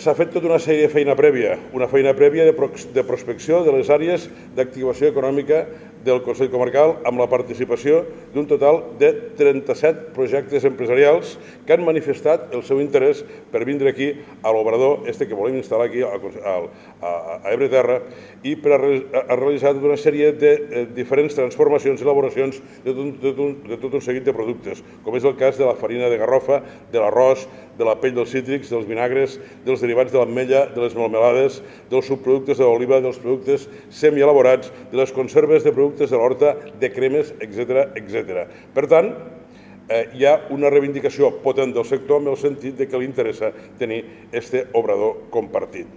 s'ha fet tota una sèrie de feina prèvia, de prospecció de les àrees d'activació econòmica del Consell Comarcal amb la participació d'un total de 37 projectes empresarials que han manifestat el seu interès per vindre aquí a l'obrador que volem instal·lar aquí a Ebre Terra i per a realitzar tota una sèrie de diferents transformacions i elaboracions de tot un seguit de productes, com és el cas de la farina de garrofa, de l'arròs, de la pell dels cítrics, dels vinagres, dels derivats de l'ametlla, de les melmelades, dels subproductes de l'oliva, dels productes semielaborats, de les conserves de productes de l'horta, de cremes, etc. Per tant, hi ha una reivindicació potent del sector en el sentit que li interessa tenir aquest obrador compartit.